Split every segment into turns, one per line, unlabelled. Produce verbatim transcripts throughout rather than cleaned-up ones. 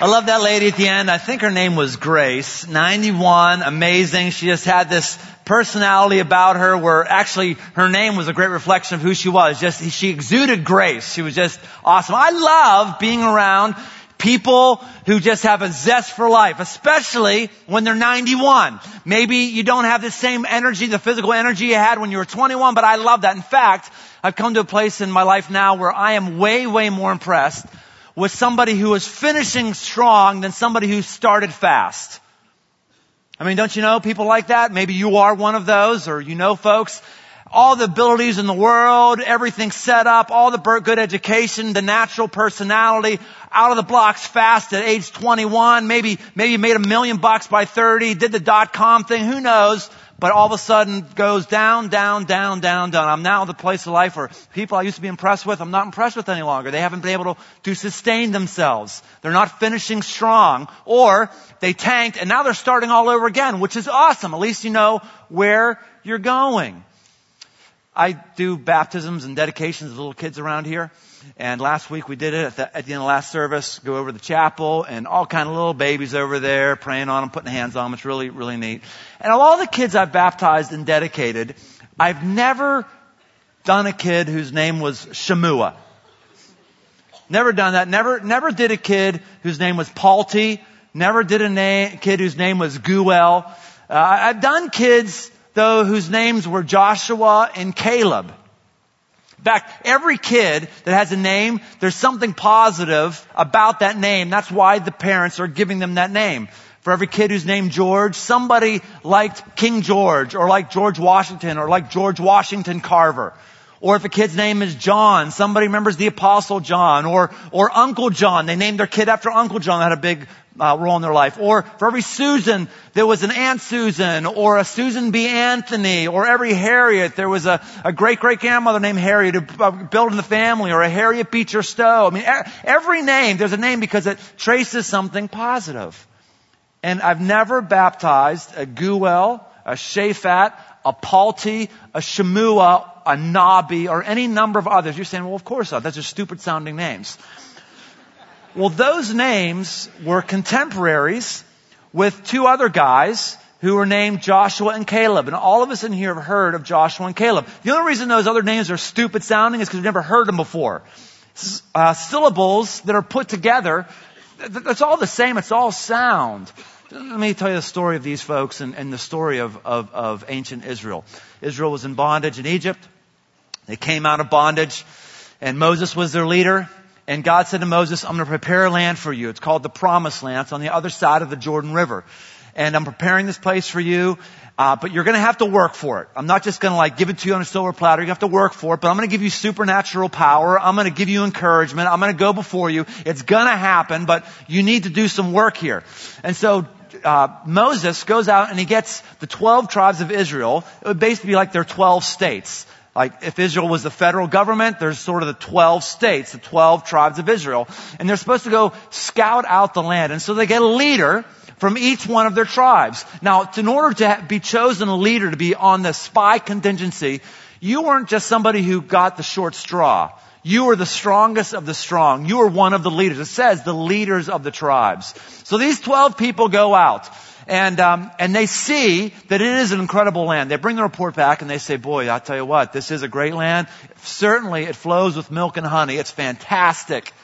I love that lady at the end. I think her name was Grace. ninety-one, amazing. She just had this personality about her where actually her name was a great reflection of who she was. Just, she exuded grace. She was just awesome. I love being around people who just have a zest for life, especially when they're ninety-one. Maybe you don't have the same energy, the physical energy you had when you were twenty-one, but I love that. In fact, I've come to a place in my life now where I am way, way more impressed with somebody who is finishing strong than somebody who started fast. I mean, don't you know people like that? Maybe you are one of those, or you know folks. All the abilities in the world, everything set up, all the good education, the natural personality, out of the blocks fast at age twenty-one. Maybe, maybe you made a million bucks by thirty, did the dot-com thing, who knows? But all of a sudden goes down, down, down, down, down. I'm now at the place of life where people I used to be impressed with, I'm not impressed with any longer. They haven't been able to, to sustain themselves. They're not finishing strong. Or they tanked and now they're starting all over again, which is awesome. At least you know where you're going. I do baptisms and dedications of little kids around here. And last week we did it at the, at the end of last service, go over to the chapel and all kind of little babies over there, praying on them, putting hands on them. It's really, really neat. And of all the kids I've baptized and dedicated, I've never done a kid whose name was Shamua. Never done that. Never, never did a kid whose name was Palti. Never did a na- kid whose name was Guel. Uh, I've done kids, though, whose names were Joshua and Caleb. In fact, every kid that has a name, there's something positive about that name. That's why the parents are giving them that name. For every kid who's named George, somebody liked King George, or like George Washington, or like George Washington Carver. Or if a kid's name is John, somebody remembers the Apostle John, or or Uncle John. They named their kid after Uncle John that had a big uh, role in their life. Or for every Susan, there was an Aunt Susan, or a Susan B. Anthony, or every Harriet, there was a, a great-great-grandmother named Harriet who uh, built in the family, or a Harriet Beecher Stowe. I mean, every name, there's a name because it traces something positive. And I've never baptized a Guel, a Shaphat, a Palti, a Shamua, a Nabi, or any number of others. You're saying, well, of course not. Those are stupid sounding names. Well, those names were contemporaries with two other guys who were named Joshua and Caleb. And all of us in here have heard of Joshua and Caleb. The only reason those other names are stupid sounding is because we've never heard them before. Uh, syllables that are put together, it's all the same. It's all sound. Let me tell you the story of these folks and, and the story of, of, of ancient Israel. Israel was in bondage in Egypt. They came out of bondage, and Moses was their leader. And God said to Moses, I'm going to prepare a land for you. It's called the Promised Land. It's on the other side of the Jordan River. And I'm preparing this place for you, uh, but you're going to have to work for it. I'm not just going to like give it to you on a silver platter. You have to work for it, but I'm going to give you supernatural power. I'm going to give you encouragement. I'm going to go before you. It's going to happen, but you need to do some work here. And so Uh, Moses goes out and he gets the twelve tribes of Israel. It would basically be like their twelve states. Like if Israel was the federal government, there's sort of the twelve states, the twelve tribes of Israel. And they're supposed to go scout out the land. And so they get a leader from each one of their tribes. Now, in order to be chosen a leader to be on the spy contingency, you weren't just somebody who got the short straw. You were the strongest of the strong. You were one of the leaders. It says the leaders of the tribes. So these twelve people go out and, um, and they see that it is an incredible land. They bring the report back and they say, boy, I'll tell you what, this is a great land. Certainly it flows with milk and honey. It's fantastic.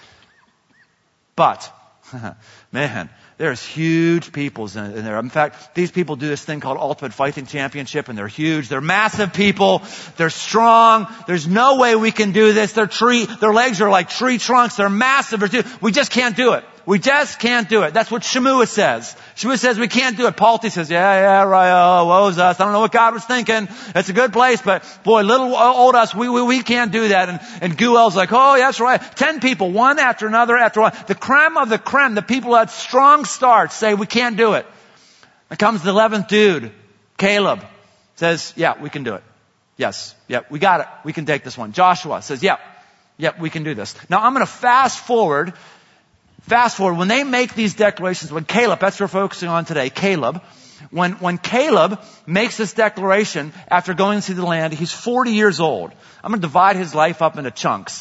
But, man, there's huge peoples in, in there. In fact, these people do this thing called Ultimate Fighting Championship, and they're huge. They're massive people. They're strong. There's no way we can do this. Their tree, their legs are like tree trunks. They're massive. We just can't do it. We just can't do it. That's what Shamua says. Shamua says we can't do it. Palti says, yeah, yeah, right, oh, woe's us. I don't know what God was thinking. It's a good place, but boy, little old us, we, we, we can't do that. And, and Guel's like, oh, yeah, that's right. Ten people, one after another after one. The creme of the creme, the people who had strong starts say we can't do it. Then comes the eleventh dude, Caleb, says, yeah, we can do it. Yes, yeah, we got it. We can take this one. Joshua says, yeah, yeah, we can do this. Now I'm going to fast forward Fast forward, when they make these declarations, when Caleb, that's what we're focusing on today, Caleb, when, when Caleb makes this declaration after going to see the land, he's forty years old. I'm going to divide his life up into chunks.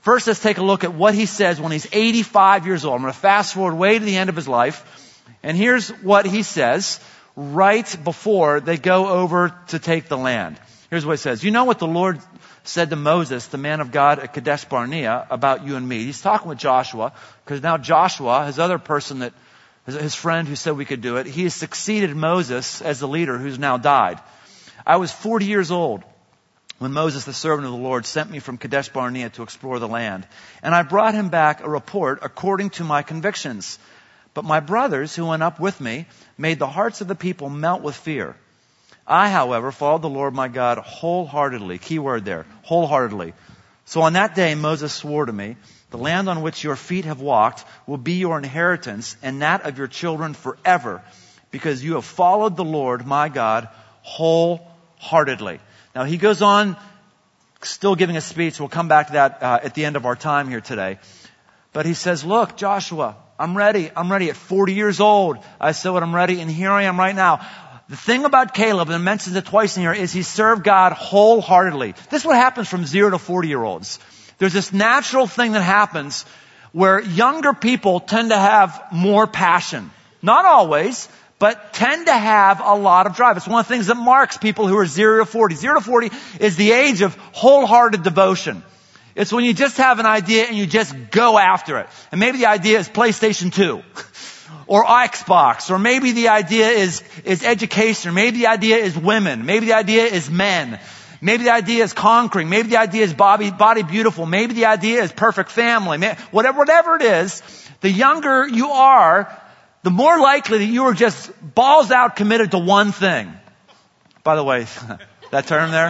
First, let's take a look at what he says when he's eighty-five years old. I'm going to fast forward way to the end of his life. And here's what he says right before they go over to take the land. Here's what he says. You know what the Lord said to Moses, the man of God at Kadesh Barnea, about you and me. He's talking with Joshua, because now Joshua, his other person that, his friend who said we could do it, he has succeeded Moses as the leader who's now died. I was forty years old when Moses, the servant of the Lord, sent me from Kadesh Barnea to explore the land. And I brought him back a report according to my convictions. But my brothers who went up with me made the hearts of the people melt with fear. I, however, followed the Lord my God wholeheartedly. Key word there, wholeheartedly. So on that day Moses swore to me, the land on which your feet have walked will be your inheritance and that of your children forever, because you have followed the Lord my God wholeheartedly. Now he goes on, still giving a speech. We'll come back to that uh, at the end of our time here today. But he says, look, Joshua, I'm ready. I'm ready at forty years old. I said what I'm ready, and here I am right now. The thing about Caleb, and it mentions it twice in here, is he served God wholeheartedly. This is what happens from zero to forty-year-olds. There's this natural thing that happens where younger people tend to have more passion. Not always, but tend to have a lot of drive. It's one of the things that marks people who are zero to forty. Zero to forty is the age of wholehearted devotion. It's when you just have an idea and you just go after it. And maybe the idea is PlayStation two. Or Xbox, or maybe the idea is, is education, or maybe the idea is women, maybe the idea is men, maybe the idea is conquering, maybe the idea is body, body beautiful, maybe the idea is perfect family, whatever, whatever it is, the younger you are, the more likely that you are just balls out committed to one thing. By the way, that term there?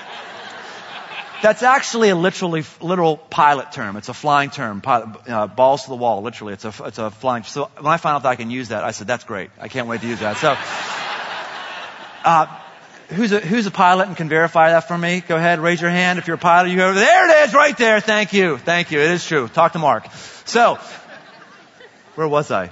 That's actually a literally, literal pilot term. It's a flying term. Pilot, uh, balls to the wall, literally. It's a, it's a flying. So when I found out that I can use that, I said, that's great. I can't wait to use that. So, uh, who's a, who's a pilot and can verify that for me? Go ahead, raise your hand if you're a pilot. You go, there it is, right there. Thank you. Thank you. It is true. Talk to Mark. So, where was I?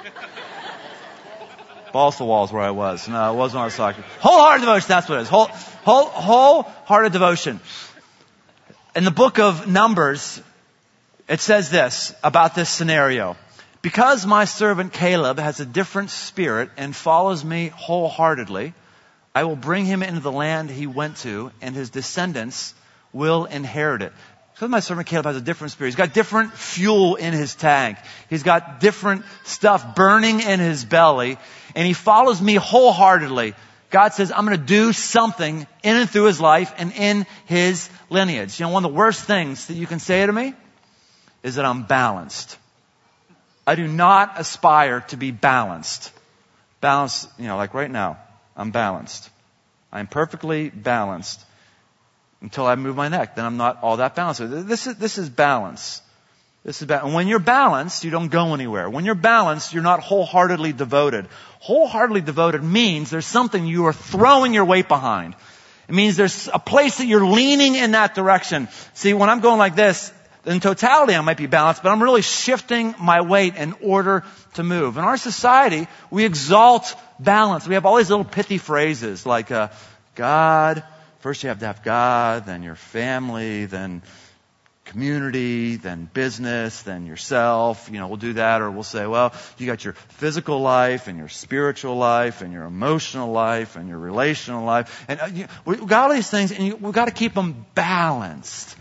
Balls to the wall is where I was. No, it wasn't what I was talking. Wholehearted devotion, that's what it is. Whole, whole, wholehearted devotion. In the book of Numbers, it says this about this scenario. Because my servant Caleb has a different spirit and follows me wholeheartedly, I will bring him into the land he went to, and his descendants will inherit it. Because my servant Caleb has a different spirit. He's got different fuel in his tank. He's got different stuff burning in his belly, and he follows me wholeheartedly. God says, I'm going to do something in and through his life and in his lineage. You know, one of the worst things that you can say to me is that I'm balanced. I do not aspire to be balanced. Balanced, you know, like right now, I'm balanced. I'm perfectly balanced until I move my neck. Then I'm not all that balanced. This is, this is balance. This is ba- and when you're balanced, you don't go anywhere. When you're balanced, you're not wholeheartedly devoted. Wholeheartedly devoted means there's something you are throwing your weight behind. It means there's a place that you're leaning in that direction. See, when I'm going like this, in totality I might be balanced, but I'm really shifting my weight in order to move. In our society, we exalt balance. We have all these little pithy phrases like, uh, God, first you have to have God, then your family, then community, then business, then yourself. You know, we'll do that, or we'll say, well, you got your physical life and your spiritual life and your emotional life and your relational life. And uh, you, we've got all these things, and you, we've got to keep them balanced.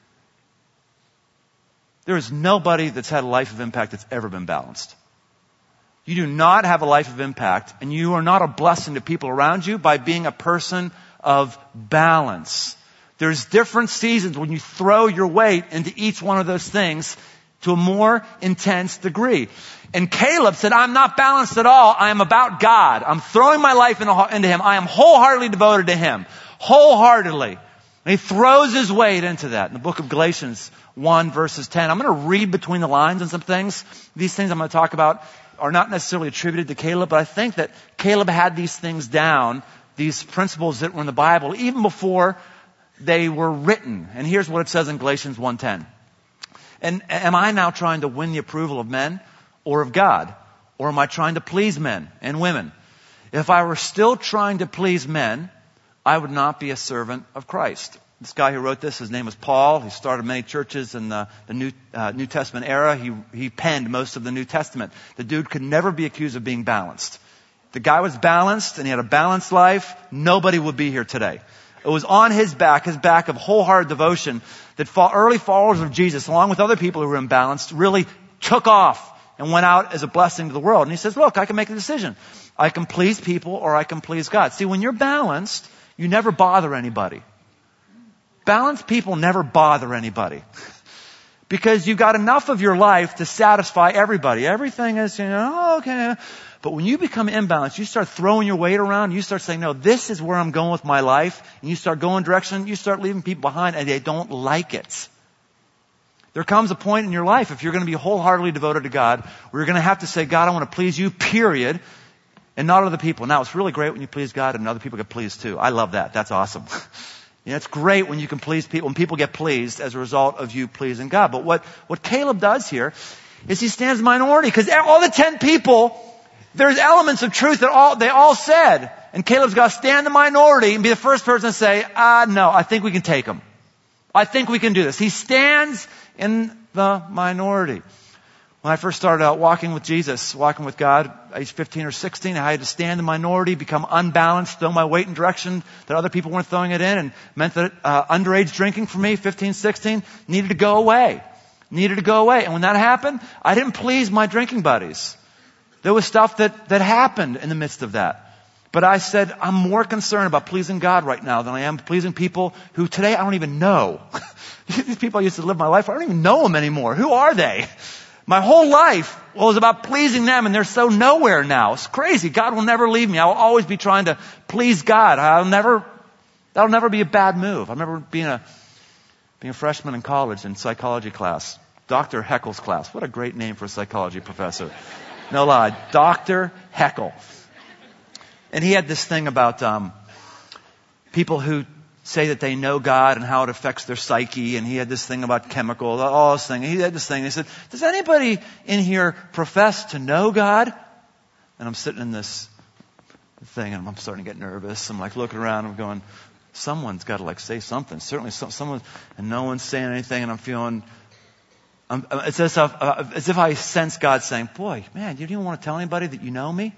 There is nobody that's had a life of impact that's ever been balanced. You do not have a life of impact, and you are not a blessing to people around you by being a person of balance. There's different seasons when you throw your weight into each one of those things to a more intense degree. And Caleb said, I'm not balanced at all. I am about God. I'm throwing my life into him. I am wholeheartedly devoted to him. Wholeheartedly. And he throws his weight into that. In the book of Galatians one verses ten. I'm going to read between the lines on some things. These things I'm going to talk about are not necessarily attributed to Caleb, but I think that Caleb had these things down, these principles that were in the Bible, even before they were written. And here's what it says in Galatians one ten. And am I now trying to win the approval of men or of God? Or am I trying to please men and women? If I were still trying to please men, I would not be a servant of Christ. This guy who wrote this, his name was Paul. He started many churches in the, the New, uh, New Testament era. He, he penned most of the New Testament. The dude could never be accused of being balanced. The guy was balanced and he had a balanced life. Nobody would be here today. It was on his back, his back of wholehearted devotion, that early followers of Jesus, along with other people who were imbalanced, really took off and went out as a blessing to the world. And he says, look, I can make a decision. I can please people or I can please God. See, when you're balanced, you never bother anybody. Balanced people never bother anybody. Because you've got enough of your life to satisfy everybody. Everything is, you know, oh, okay. But when you become imbalanced, you start throwing your weight around, you start saying, no, this is where I'm going with my life, and you start going direction, you start leaving people behind, and they don't like it. There comes a point in your life, if you're going to be wholeheartedly devoted to God, where you're going to have to say, God, I want to please you, period, and not other people. Now, it's really great when you please God and other people get pleased too. I love that. That's awesome. You know, it's great when you can please people, when people get pleased as a result of you pleasing God. But what, what Caleb does here is he stands in the minority, because all the ten people, there's elements of truth that all, they all said. And Caleb's got to stand in the minority and be the first person to say, ah, no, I think we can take them. I think we can do this. He stands in the minority. When I first started out walking with Jesus, walking with God, age fifteen or sixteen, I had to stand in the minority, become unbalanced, throw my weight in direction that other people weren't throwing it in, and meant that uh, underage drinking for me, fifteen, sixteen, needed to go away. Needed to go away. And when that happened, I didn't please my drinking buddies. There was stuff that, that happened in the midst of that. But I said, I'm more concerned about pleasing God right now than I am pleasing people who today I don't even know. These people I used to live my life, I don't even know them anymore. Who are they? My whole life was about pleasing them, and they're so nowhere now. It's crazy. God will never leave me. I will always be trying to please God. I'll never, that'll never be a bad move. I remember being a, being a freshman in college in psychology class. Doctor Heckle's class. What a great name for a psychology professor. No lie. Doctor Heckle. And he had this thing about um, people who say that they know God and how it affects their psyche. And he had this thing about chemicals, all this thing. He had this thing. He said, does anybody in here profess to know God? And I'm sitting in this thing and I'm starting to get nervous. I'm like looking around. I'm going, someone's got to like say something. Certainly some, someone, and no one's saying anything. And I'm feeling, I'm, it's as if, uh, as if I sense God saying, boy, man, you don't even want to tell anybody that you know me?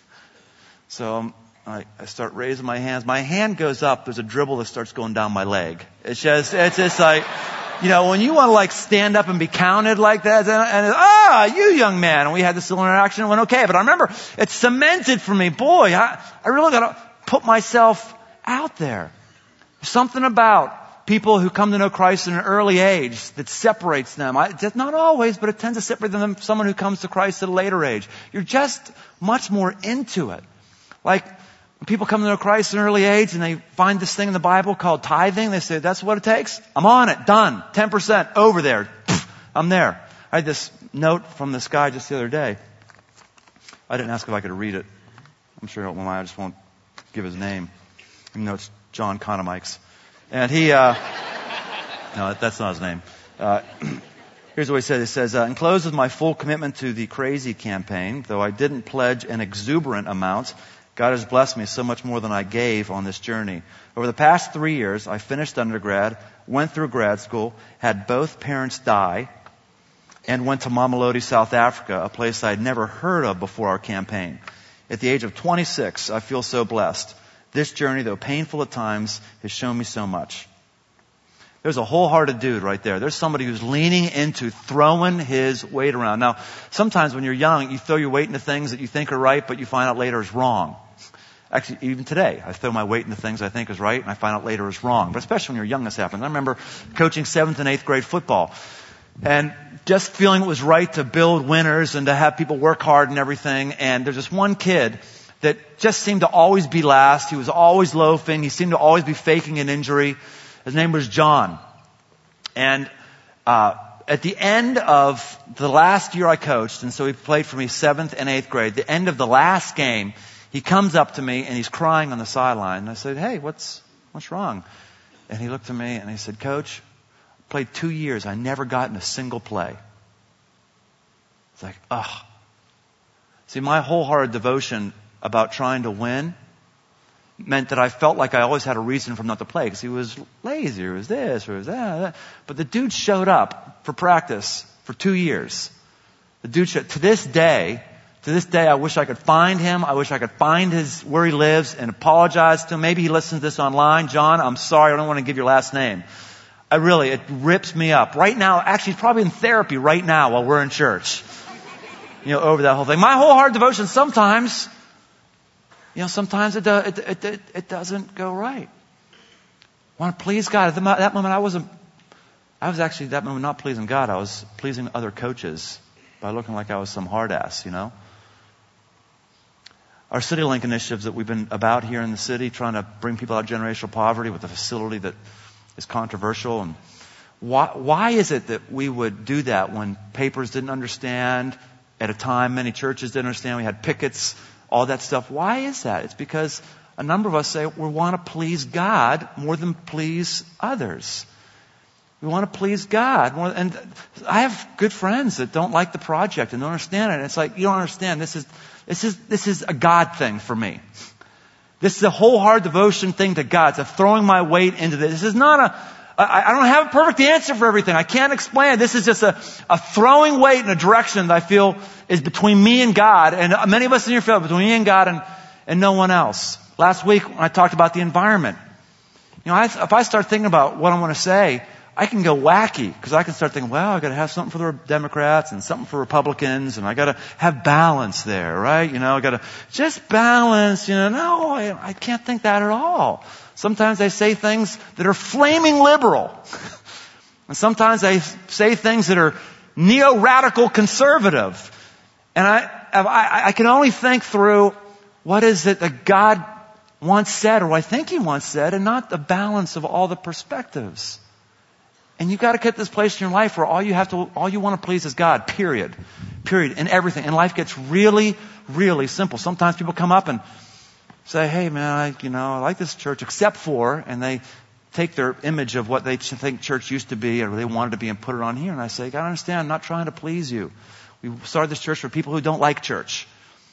So um, I, I start raising my hands. My hand goes up. There's a dribble that starts going down my leg. It's just, it's just like, you know, when you want to like stand up and be counted like that, and, and ah, you young man. And we had this little interaction and it went okay. But I remember it cemented for me, boy, I, I really got to put myself out there. There's something about people who come to know Christ at an early age that separates them. I, not always, but it tends to separate them from someone who comes to Christ at a later age. You're just much more into it. Like, when people come to know Christ at an early age and they find this thing in the Bible called tithing, they say, that's what it takes? I'm on it. Done. ten percent. Over there. Pfft, I'm there. I had this note from this guy just the other day. I didn't ask if I could read it. I'm sure it won't. I just won't give his name. Even though it's John Conomikes. And he, uh, no, that's not his name. Uh, here's what he says. He says, uh, enclosed with my full commitment to the Crazy campaign, though I didn't pledge an exuberant amount, God has blessed me so much more than I gave on this journey. Over the past three years, I finished undergrad, went through grad school, had both parents die, and went to Mamelodi, South Africa, a place I had never heard of before our campaign. At the age of twenty-six, I feel so blessed. This journey, though painful at times, has shown me so much. There's a wholehearted dude right there. There's somebody who's leaning into throwing his weight around. Now, sometimes when you're young, you throw your weight into things that you think are right, but you find out later is wrong. Actually, even today, I throw my weight into things I think is right, and I find out later is wrong. But especially when you're young, this happens. I remember coaching seventh and eighth grade football, and just feeling it was right to build winners and to have people work hard and everything. And there's this one kid that just seemed to always be last. He was always loafing. He seemed to always be faking an injury. His name was John. And uh at the end of the last year I coached, and so he played for me seventh and eighth grade, the end of the last game, he comes up to me and he's crying on the sideline. And I said, hey, what's what's wrong? And he looked at me and he said, Coach, I played two years. I never got in a single play. It's like, ugh. See, my wholehearted devotion about trying to win meant that I felt like I always had a reason for him not to play because he was lazy or he was this or he was that, that. But the dude showed up for practice for two years. The dude showed, to this day, to this day, I wish I could find him. I wish I could find his, where he lives and apologize to him. Maybe he listens to this online. John, I'm sorry. I don't want to give your last name. I really, it rips me up. Right now, actually, he's probably in therapy right now while we're in church. You know, over that whole thing. My whole heart devotion sometimes, you know, sometimes it, do, it, it, it, it doesn't go right. I want to please God. At the, that moment, I wasn't, I was actually, that moment, not pleasing God. I was pleasing other coaches by looking like I was some hard ass, you know. Our CityLink initiatives that we've been about here in the city, trying to bring people out of generational poverty with a facility that is controversial. And why, why is it that we would do that when papers didn't understand? At a time, many churches didn't understand. We had pickets, all that stuff. Why is that? It's because a number of us say we want to please God more than please others. We want to please God more. And I have good friends that don't like the project and don't understand it. And it's like, you don't understand. This is, this is, this is a God thing for me. This is a whole heart devotion thing to God. It's a throwing my weight into this. This is not a, I, I don't have a perfect answer for everything. I can't explain it. This is just a, a throwing weight in a direction that I feel is between me and God. And many of us in here feel between me and God and, and no one else. Last week when I talked about the environment, you know, I, if I start thinking about what I want to say, I can go wacky because I can start thinking, well, I got to have something for the Democrats and something for Republicans, and I got to have balance there, right? You know, I got to just balance. You know, no, I, I can't think that at all. Sometimes I say things that are flaming liberal, and sometimes I say things that are neo-radical conservative, and I, I, I can only think through what is it that God once said, or I think He once said, and not the balance of all the perspectives. And you've got to get this place in your life where all you have to, all you want to please is God, period. Period. In everything. And life gets really, really simple. Sometimes people come up and say, hey man, I, you know, I like this church except for, and they take their image of what they think church used to be or they wanted to be and put it on here. And I say, God, I understand, I'm not trying to please you. We started this church for people who don't like church.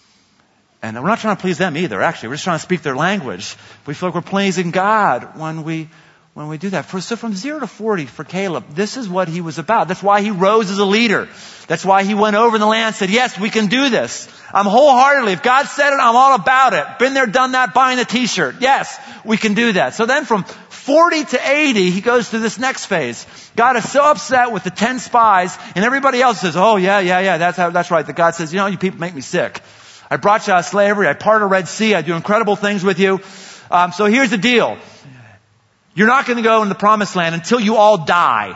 And we're not trying to please them either, actually. We're just trying to speak their language. We feel like we're pleasing God when we When we do that. For, so from zero to forty for Caleb, this is what he was about. That's why he rose as a leader. That's why he went over in the land and said, yes, we can do this. I'm wholeheartedly, if God said it, I'm all about it. Been there, done that, buying the t-shirt. Yes, we can do that. So then from forty to eighty, he goes through this next phase. God is so upset with the ten spies, and everybody else says, oh yeah, yeah, yeah, that's how, that's right. That God says, you know, you people make me sick. I brought you out of slavery. I parted the Red Sea. I do incredible things with you. Um, so here's the deal. You're not going to go in the promised land until you all die.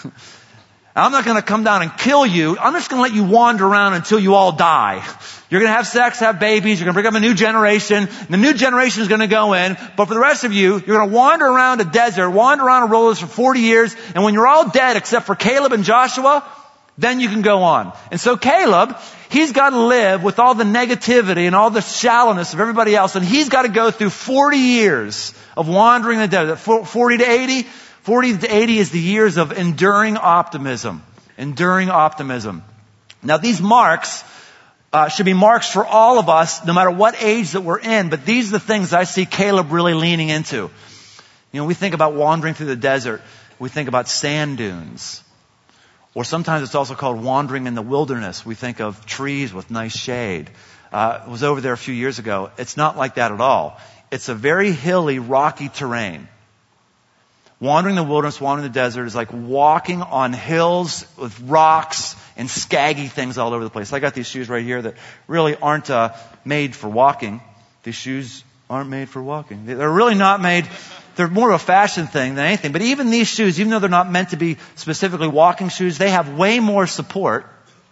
I'm not going to come down and kill you. I'm just going to let you wander around until you all die. You're going to have sex, have babies. You're going to bring up a new generation. The new generation is going to go in. But for the rest of you, you're going to wander around a desert, wander around a wilderness for forty years. And when you're all dead, except for Caleb and Joshua, then you can go on. And so Caleb, he's got to live with all the negativity and all the shallowness of everybody else. And he's got to go through forty years of wandering the desert. forty to eighty. forty to eighty is the years of enduring optimism. Enduring optimism. Now these marks uh, should be marks for all of us, no matter what age that we're in. But these are the things I see Caleb really leaning into. You know, we think about wandering through the desert. We think about sand dunes. Or sometimes it's also called wandering in the wilderness. We think of trees with nice shade. Uh, I was over there a few years ago. It's not like that at all. It's a very hilly, rocky terrain. Wandering the wilderness, wandering the desert is like walking on hills with rocks and scaggy things all over the place. I got these shoes right here that really aren't uh, made for walking. These shoes aren't made for walking. They're really not made... They're more of a fashion thing than anything. But even these shoes, even though they're not meant to be specifically walking shoes, they have way more support.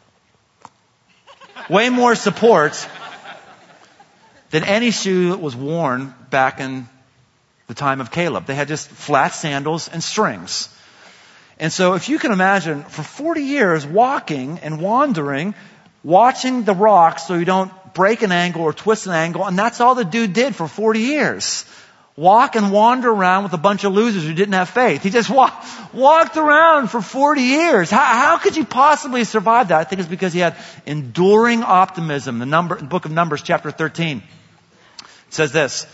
Way more support than any shoe that was worn back in the time of Caleb. They had just flat sandals and strings. And so if you can imagine, for forty years, walking and wandering, watching the rocks so you don't break an angle or twist an angle, and that's all the dude did for forty years. Walk and wander around with a bunch of losers who didn't have faith. He just walk, walked around for forty years. How, how could you possibly survive that? I think it's because he had enduring optimism. The number, the book of Numbers, chapter thirteen, it says this.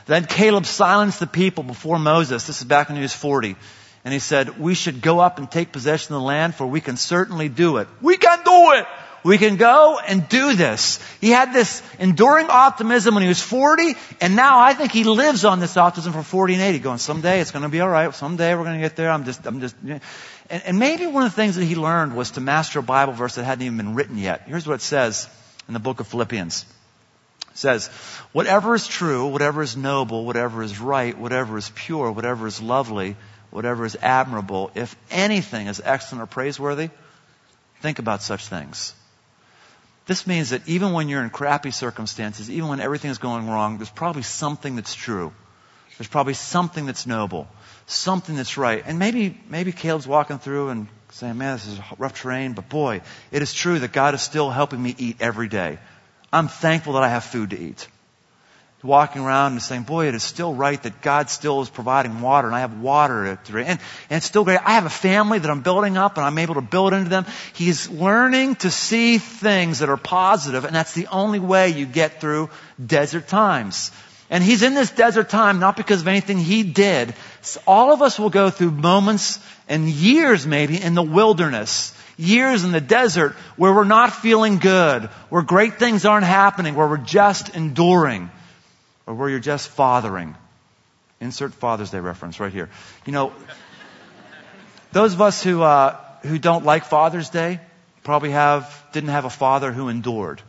Then Caleb silenced the people before Moses. This is back when he was forty. And he said, we should go up and take possession of the land, for we can certainly do it. We can do it! We can go and do this. He had this enduring optimism when he was forty, and now I think he lives on this optimism for forty and eighty, going, someday it's going to be all right. Someday we're going to get there. I'm just, I'm just, and, and maybe one of the things that he learned was to master a Bible verse that hadn't even been written yet. Here's what it says in the book of Philippians. It says, whatever is true, whatever is noble, whatever is right, whatever is pure, whatever is lovely, whatever is admirable, if anything is excellent or praiseworthy, think about such things. This means that even when you're in crappy circumstances, even when everything is going wrong, there's probably something that's true. There's probably something that's noble, something that's right. And maybe, maybe Caleb's walking through and saying, man, this is rough terrain, but boy, it is true that God is still helping me eat every day. I'm thankful that I have food to eat. Walking around and saying, boy, it is still right that God still is providing water, and I have water to drink. And, and it's still great. I have a family that I'm building up, and I'm able to build into them. He's learning to see things that are positive, and that's the only way you get through desert times. And he's in this desert time not because of anything he did. So all of us will go through moments and years maybe in the wilderness. Years in the desert where we're not feeling good, where great things aren't happening, where we're just enduring. Or where you're just fathering. Insert Father's Day reference right here. You know, those of us who uh, who don't like Father's Day probably have didn't have a father who endured,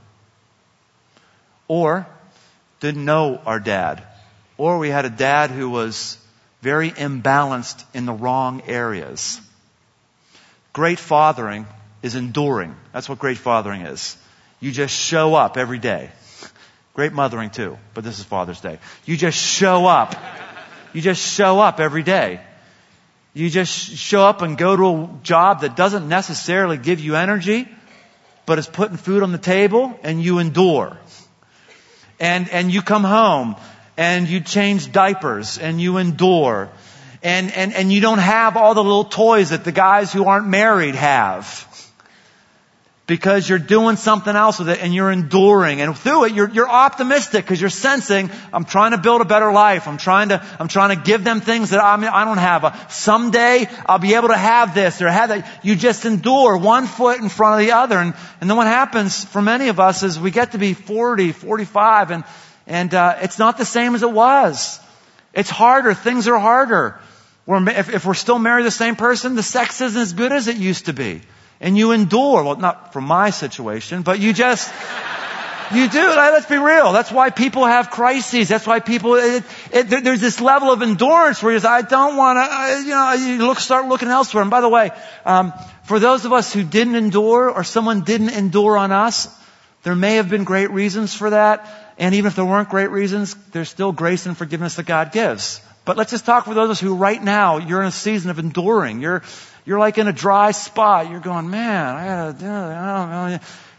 or didn't know our dad, or we had a dad who was very imbalanced in the wrong areas. Great fathering is enduring. That's what great fathering is. You just show up every day. Great mothering too, but this is Father's Day. You just show up. You just show up every day. You just show up and go to a job that doesn't necessarily give you energy, but is putting food on the table, and you endure. And, and you come home and you change diapers and you endure. And, and, and you don't have all the little toys that the guys who aren't married have. Because you're doing something else with it and you're enduring. And through it, you're, you're optimistic because you're sensing, I'm trying to build a better life. I'm trying to, I'm trying to give them things that I'm, I don't have. Someday I'll be able to have this or have that. You just endure one foot in front of the other. And, and then what happens for many of us is we get to be forty, forty-five and, and, uh, it's not the same as it was. It's harder. Things are harder. We're, if, if we're still married to the same person, the sex isn't as good as it used to be. And you endure. Well, not from my situation, but you just, you do. Let's be real. That's why people have crises. That's why people, it, it, there's this level of endurance where you're I don't want to, you know, you look, start looking elsewhere. And by the way, um, for those of us who didn't endure or someone didn't endure on us, there may have been great reasons for that. And even if there weren't great reasons, there's still grace and forgiveness that God gives. But let's just talk for those of us who right now, you're in a season of enduring. You're, You're like in a dry spot. You're going, man, I gotta do it. I don't know.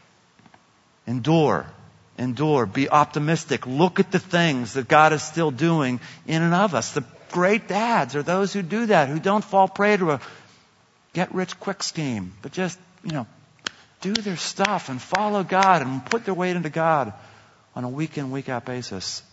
Endure. Endure. Be optimistic. Look at the things that God is still doing in and of us. The great dads are those who do that, who don't fall prey to a get-rich-quick scheme, but just, you know, do their stuff and follow God and put their weight into God on a week-in, week-out basis.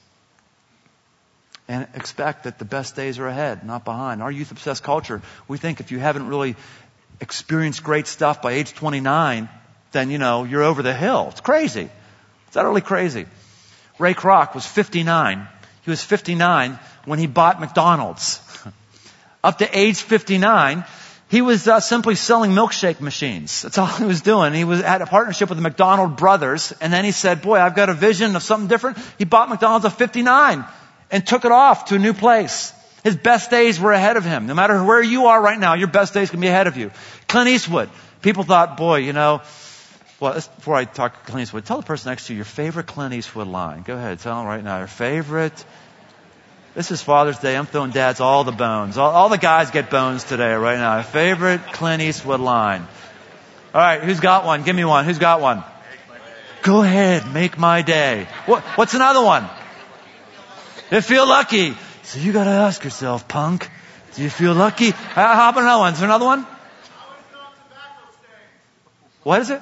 And expect that the best days are ahead, not behind. Our youth-obsessed culture, we think if you haven't really experienced great stuff by age twenty-nine, then, you know, you're over the hill. It's crazy. It's utterly crazy. Ray Kroc was fifty-nine. He was fifty-nine when he bought McDonald's. Up to age fifty-nine, he was uh, simply selling milkshake machines. That's all he was doing. He was had a partnership with the McDonald brothers, and then he said, boy, I've got a vision of something different. He bought McDonald's at fifty-nine. And took it off to a new place. His best days were ahead of him. No matter where you are right now, your best days can be ahead of you. Clint Eastwood. People thought, boy, you know, well, before I talk to Clint Eastwood, tell the person next to you your favorite Clint Eastwood line. Go ahead, tell them right now your favorite. This is Father's Day. I'm throwing dads all the bones. All, all the guys get bones today right now. Your favorite Clint Eastwood line. All right, who's got one? Give me one. Who's got one? Go ahead, make my day. What, what's another one? You feel lucky. So you got to ask yourself, punk, do you feel lucky? How, how about another one? Is there another one? What is it?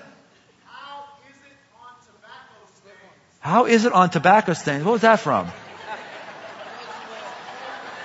How is it on tobacco stains? What was that from?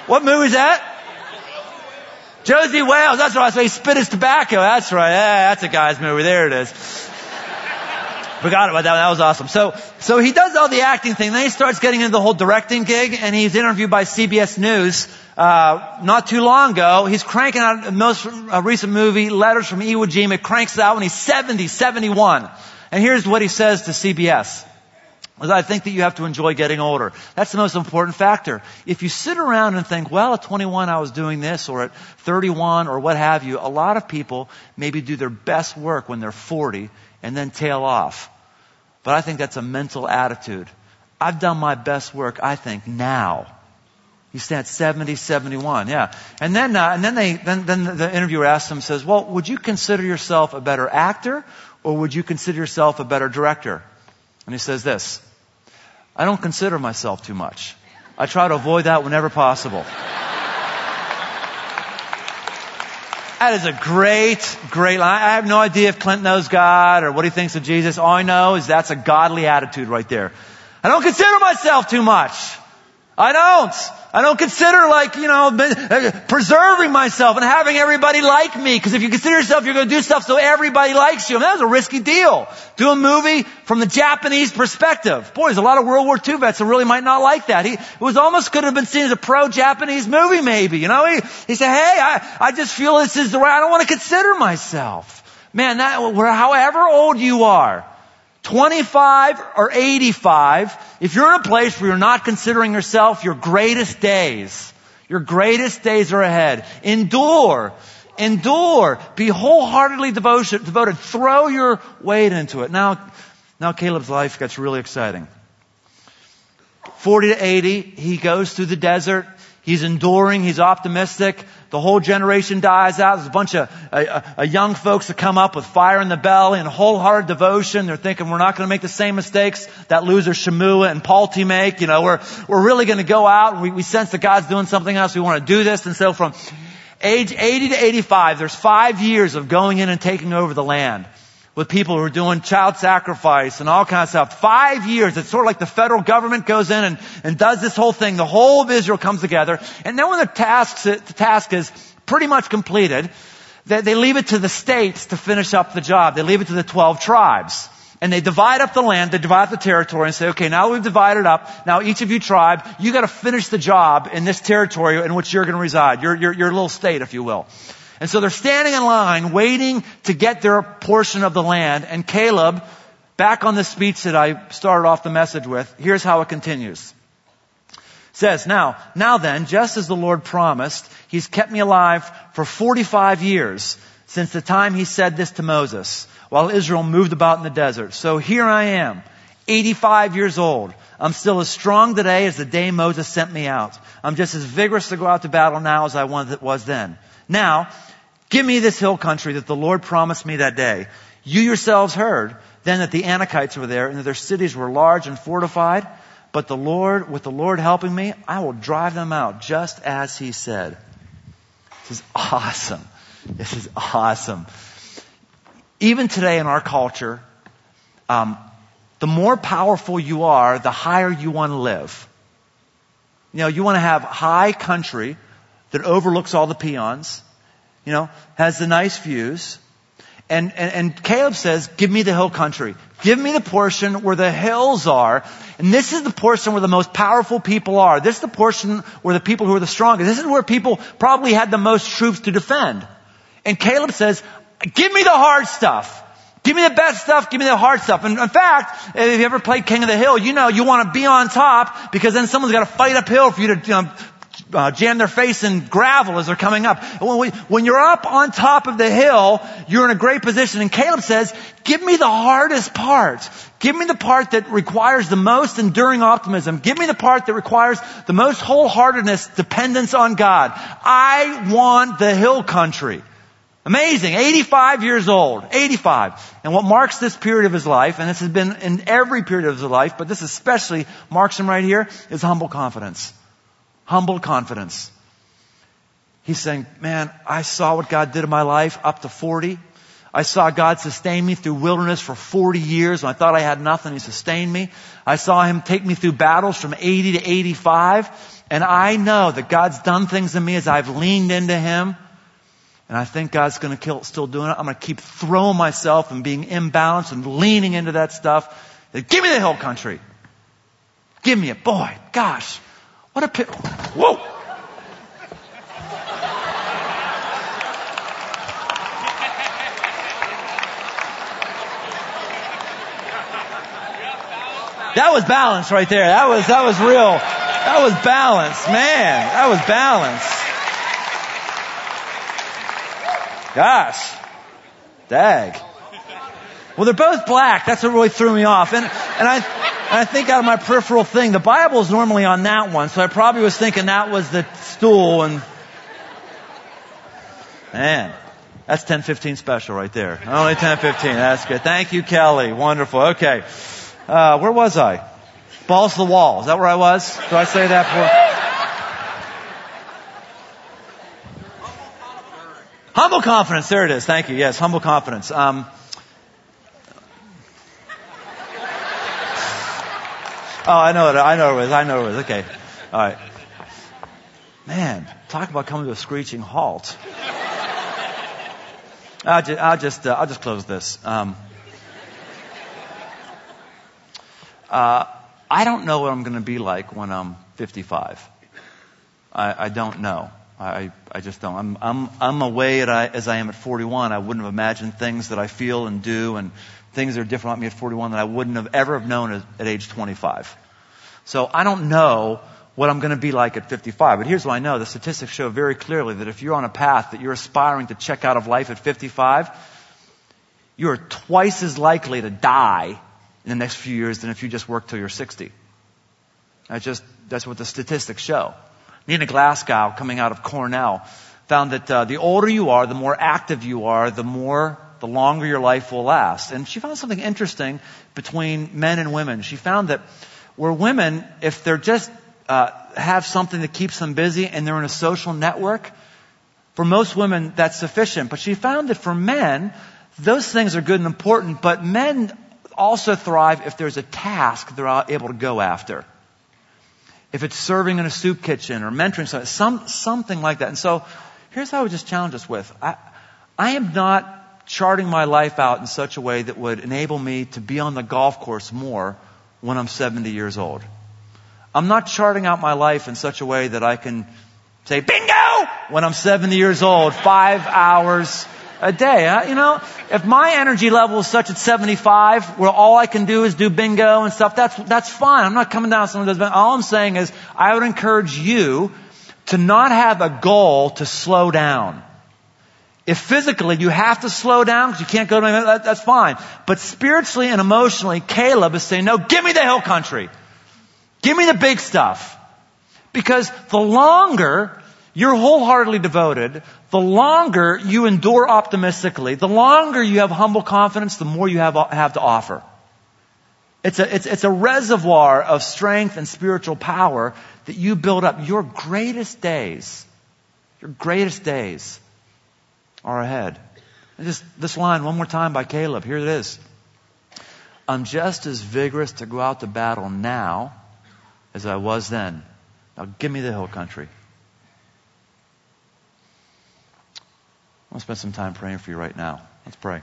What movie is that? Josie Wales. That's right. So he spit his tobacco. That's right. Yeah, that's a guy's movie. There it is. Forgot about that one. That was awesome. So, so he does all the acting thing. Then he starts getting into the whole directing gig, and he's interviewed by C B S News, uh, not too long ago. He's cranking out the most uh, recent movie, Letters from Iwo Jima. It cranks it out when he's seventy, seventy-one. And here's what he says to C B S. I think that you have to enjoy getting older. That's the most important factor. If you sit around and think, well, at twenty-one I was doing this, or at thirty-one, or what have you, a lot of people maybe do their best work when they're forty and then tail off. But I think that's a mental attitude. I've done my best work, I think, now. You stand seventy, seventy-one, yeah. And then, uh, and then they, then, then the interviewer asks him, says, well, would you consider yourself a better actor, or would you consider yourself a better director? And he says this: I don't consider myself too much. I try to avoid that whenever possible. That is a great, great line. I have no idea if Clint knows God or what he thinks of Jesus. All I know is that's a godly attitude right there. I don't consider myself too much. I don't. I don't consider, like, you know, preserving myself and having everybody like me. Because if you consider yourself, you're going to do stuff so everybody likes you. And that was a risky deal. Do a movie from the Japanese perspective. Boy, there's a lot of World War Two vets that really might not like that. He, it was almost could have been seen as a pro-Japanese movie, maybe. You know, he, he said, hey, I, I just feel this is the right, I don't want to consider myself. Man, that, however old you are, twenty-five or eighty-five, if you're in a place where you're not considering yourself, your greatest days, your greatest days are ahead. Endure. Endure. Be wholeheartedly devoted, devoted. Throw your weight into it. Now, now Caleb's life gets really exciting. forty to eighty, he goes through the desert. He's enduring. He's optimistic. The whole generation dies out. There's a bunch of uh, uh, young folks that come up with fire in the belly and wholehearted devotion. They're thinking, we're not going to make the same mistakes that loser Shemua and Palti make. You know, we're we're really going to go out. And we, we sense that God's doing something else. We want to do this. And so from age eighty to eighty-five, there's five years of going in and taking over the land with people who are doing child sacrifice and all kinds of stuff. Five years. It's sort of like the federal government goes in and, and does this whole thing. The whole of Israel comes together. And then when the task, the task is pretty much completed, they, they leave it to the states to finish up the job. They leave it to the twelve tribes. And they divide up the land, they divide up the territory and say, okay, now we've divided up. Now each of you tribe, you got to finish the job in this territory in which you're going to reside. Your, your, your little state, if you will. And so they're standing in line, waiting to get their portion of the land. And Caleb, back on the speech that I started off the message with, here's how it continues. It says, now, now then, just as the Lord promised, He's kept me alive for forty-five years since the time He said this to Moses, while Israel moved about in the desert. So here I am, eighty-five years old. I'm still as strong today as the day Moses sent me out. I'm just as vigorous to go out to battle now as I was then. Now, give me this hill country that the Lord promised me that day. You yourselves heard then that the Anakites were there and that their cities were large and fortified. But the Lord, with the Lord helping me, I will drive them out just as He said. This is awesome. This is awesome. Even today in our culture, um, the more powerful you are, the higher you want to live. You know, you want to have high country that overlooks all the peons. You know, has the nice views. And, and, and Caleb says, give me the hill country. Give me the portion where the hills are. And this is the portion where the most powerful people are. This is the portion where the people who are the strongest. This is where people probably had the most troops to defend. And Caleb says, give me the hard stuff. Give me the best stuff. Give me the hard stuff. And in fact, if you ever played King of the Hill, you know you want to be on top because then someone's got to fight uphill for you to, you know, Uh, jam their face in gravel as they're coming up. When, we, when you're up on top of the hill, you're in a great position. And Caleb says, give me the hardest part. Give me the part that requires the most enduring optimism. Give me the part that requires the most wholeheartedness, dependence on God. I want the hill country. Amazing. eighty-five years old. eighty-five. And what marks this period of his life, and this has been in every period of his life, but this especially marks him right here, is humble confidence. Humble confidence. He's saying, man, I saw what God did in my life up to forty. I saw God sustain me through wilderness for forty years. When I thought I had nothing, He sustained me. I saw Him take me through battles from eighty to eighty-five. And I know that God's done things in me as I've leaned into Him. And I think God's going to kill, still doing it. I'm going to keep throwing myself and being imbalanced and leaning into that stuff. Give me the hill country. Give me it. Boy, gosh. What a pit. Whoa. That was balance right there. That was, that was real. That was balance. Man, that was balance. Gosh. Dag. Well, they're both black. That's what really threw me off. And, and I, and I think out of my peripheral thing, the Bible is normally on that one. So I probably was thinking that was the stool. And man, that's ten fifteen special right there. Only ten fifteen. That's good. Thank you, Kelly. Wonderful. Okay. Uh, where was I? Balls to the wall. Is that where I was? Did I say that before? Humble confidence. There it is. Thank you. Yes, humble confidence. Um, oh, I know it. I know it was. I know it was. Okay. All right. Man, talk about coming to a screeching halt. I'll just, I'll just, uh, I'll just close this. Um, uh, I don't know what I'm going to be like when I'm fifty-five. I, I don't know. I, I just don't. I'm, I'm, I'm away at I, as I am at forty-one. I wouldn't have imagined things that I feel and do, and things that are different about me at forty-one that I wouldn't have ever have known at, at age twenty-five. So I don't know what I'm going to be like at fifty-five. But here's what I know. The statistics show very clearly that if you're on a path that you're aspiring to check out of life at fifty-five, you are twice as likely to die in the next few years than if you just work till you're sixty. That's just, that's what the statistics show. Nina Glasgow, coming out of Cornell, found that uh, the older you are, the more active you are, the more, the longer your life will last. And she found something interesting between men and women. She found that where women, if they're just uh, have something that keeps them busy and they're in a social network, for most women that's sufficient. But she found that for men, those things are good and important, but men also thrive if there's a task they're able to go after. If it's serving in a soup kitchen or mentoring something, some, something like that. And so here's how I would just challenge us with. I, I am not charting my life out in such a way that would enable me to be on the golf course more when I'm seventy years old. I'm not charting out my life in such a way that I can say, bingo, when I'm seventy years old, five hours a day. Huh? You know, if my energy level is such at seventy-five, where all I can do is do bingo and stuff, that's, that's fine. I'm not coming down on someone who does bingo. All I'm saying is I would encourage you to not have a goal to slow down. If physically you have to slow down because you can't go to any, that, that's fine. But spiritually and emotionally, Caleb is saying, no, give me the hill country. Give me the big stuff. Because the longer you're wholeheartedly devoted, the longer you endure optimistically, the longer you have humble confidence, the more you have, have to offer. It's a, it's, it's a reservoir of strength and spiritual power that you build up. Your greatest days, your greatest days are ahead. And just this line one more time by Caleb. Here it is. I'm just as vigorous to go out to battle now as I was then. Now give me the hill country. I want to spend some time praying for you right now. Let's pray.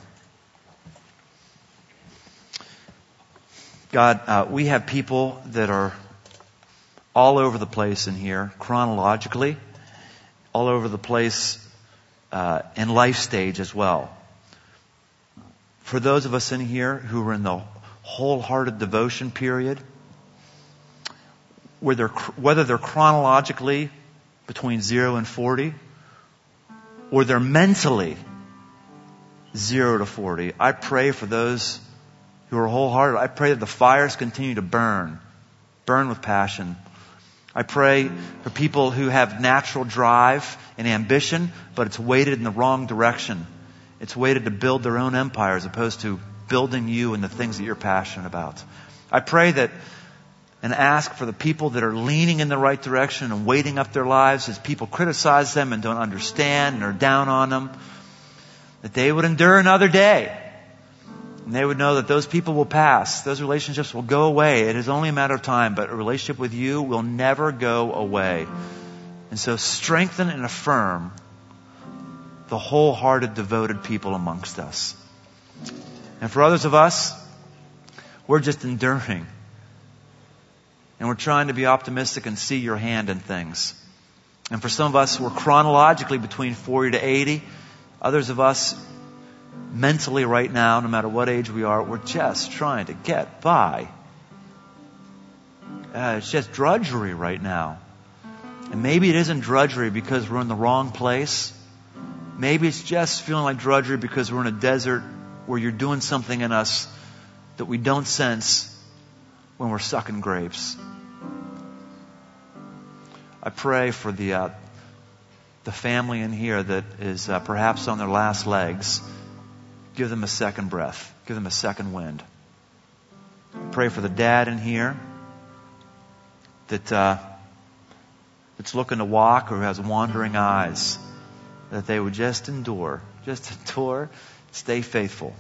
God, uh, we have people that are all over the place in here, chronologically, all over the place uh, in life stage as well. For those of us in here who are in the wholehearted devotion period, where they're, whether they're chronologically between zero and forty, or they're mentally zero to forty, I pray for those who are wholehearted. I pray that the fires continue to burn, burn with passion. I pray for people who have natural drive and ambition, but it's weighted in the wrong direction. It's weighted to build their own empire as opposed to building you and the things that you're passionate about. I pray that and ask for the people that are leaning in the right direction and weighting up their lives as people criticize them and don't understand and are down on them, that they would endure another day And they would know that those people will pass. Those relationships will go away. It is only a matter of time, but a relationship with you will never go away. And so strengthen and affirm the wholehearted, devoted people amongst us. And for others of us, we're just enduring. And we're trying to be optimistic and see your hand in things. And for some of us, we're chronologically between forty to eighty. Others of us, mentally right now, no matter what age we are, we're just trying to get by. Uh, it's just drudgery right now. And maybe it isn't drudgery because we're in the wrong place. Maybe it's just feeling like drudgery because we're in a desert where you're doing something in us that we don't sense when we're sucking grapes. I pray for the uh, the family in here that is uh, perhaps on their last legs. Give them a second breath. Give them a second wind. I pray for the dad in here that uh, that's looking to walk or who has wandering eyes, that they would just endure, just endure, stay faithful.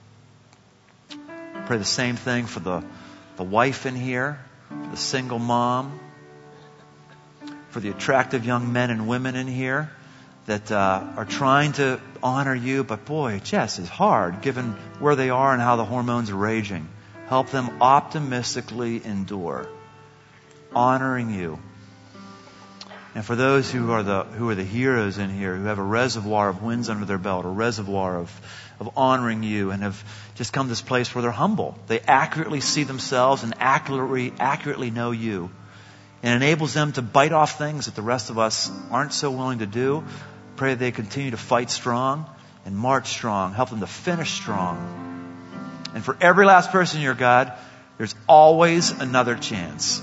I pray the same thing for the, the wife in here, for the single mom, for the attractive young men and women in here that uh, are trying to honor you, but boy, it just is hard given where they are and how the hormones are raging. Help them optimistically endure, honoring you. And for those who are the who are the heroes in here, who have a reservoir of wins under their belt, a reservoir of, of honoring you, and have just come to this place where they're humble. They accurately see themselves and accurately accurately know you. And enables them to bite off things that the rest of us aren't so willing to do. Pray they continue to fight strong and march strong. Help them to finish strong. And for every last person here, God, there's always another chance.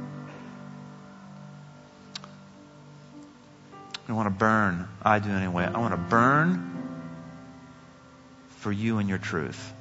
I want to burn. I do anyway. I want to burn for you and your truth.